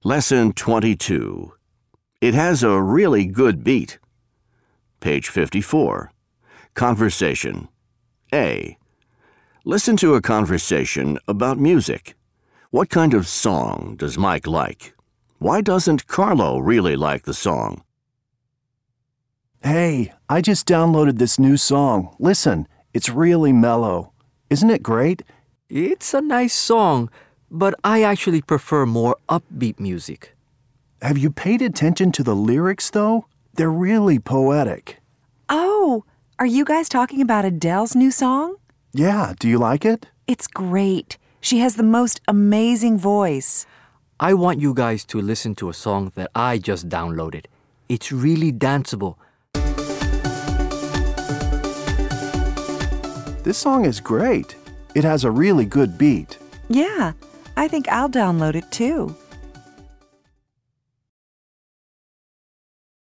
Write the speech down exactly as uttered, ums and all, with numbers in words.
Lesson twenty-two. It has a really good beat. Page fifty-four. Conversation. A. Listen to a conversation about music. What kind of song does Mike like? Why doesn't Carlo really like the song? Hey, I just downloaded this new song. Listen, it's really mellow. Isn't it great? It's a nice song, but I actually prefer more upbeat music. Have you paid attention to the lyrics, though? They're really poetic. Oh, are you guys talking about Adele's new song? Yeah, do you like it? It's great. She has the most amazing voice. I want you guys to listen to a song that I just downloaded. It's really danceable. This song is great. It has a really good beat. Yeah, I think I'll download it too.